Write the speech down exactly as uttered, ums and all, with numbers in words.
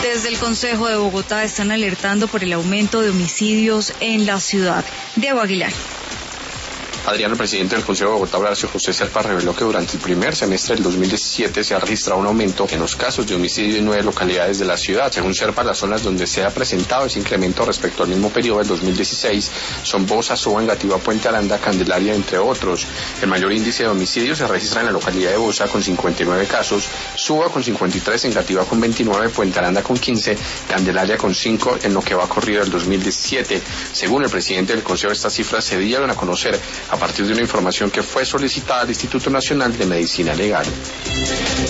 Desde el Consejo de Bogotá están alertando por el aumento de homicidios en la ciudad. Diego Aguilar. Adriano, el presidente del Consejo de Bogotá, Horacio José Serpa, reveló que durante el primer semestre del dos mil diecisiete se ha registrado un aumento en los casos de homicidio en nueve localidades de la ciudad. Según Serpa, las zonas donde se ha presentado ese incremento respecto al mismo periodo del dos mil dieciséis son Bosa, Soba, Engativá, Puente Aranda, Candelaria, entre otros. El mayor índice de homicidios se registra en la localidad de Bosa con cincuenta y nueve casos, Suba con cincuenta y tres, Engativá con veintinueve, Puente Aranda con quince, Candelaria con cinco en lo que va corrido del dos mil diecisiete. Según el presidente del Consejo, estas cifras se dieron a conocer a partir de una información que fue solicitada al Instituto Nacional de Medicina Legal.